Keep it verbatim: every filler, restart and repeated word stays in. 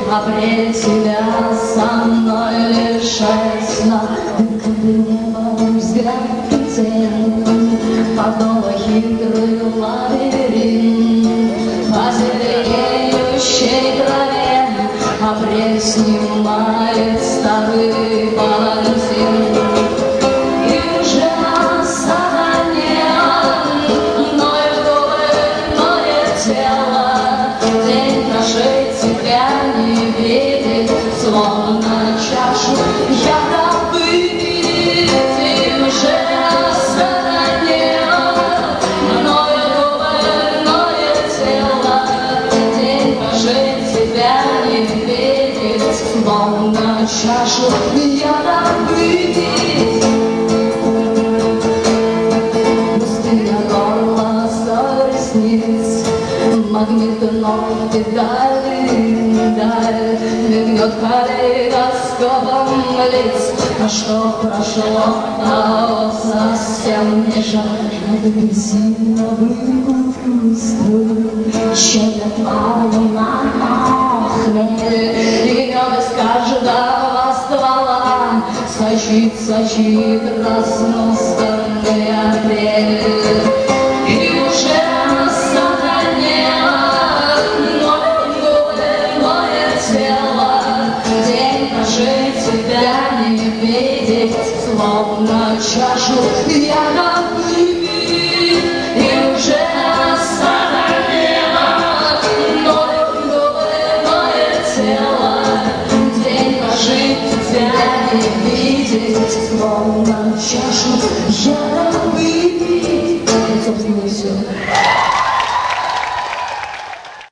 Апрель тебя со мной лишает сна. Ты как бы небо взгляд тень, подобно хитрый лабиринт. По зеленеющей траве апрель снимает старый палантин. И уже осада нет, ноет губы, ноет тело. День нашей тебя не видит, словно чашу яда выпить. И уже осада нет, ноет губы, ноет тело. День нашей тебя не видит, словно чашу яда выпить. Пустыня горла совестниц, магнит ноты дали, даль мигнет калейдоскопом лиц. А что прошло, а совсем не жаль. Надо бензиновый выстрел, щедрят мало на хмель. И небо с каждого ствола сочит, сочит разнустанный апрель. И уже осада нет, ноет губы, ноет тело. День нашей тебя не видит, словно чашу яда выпить. И уже осада нет, ноет губы, ноет тело. День нашей тебя не видит, словно чашу яда выпить.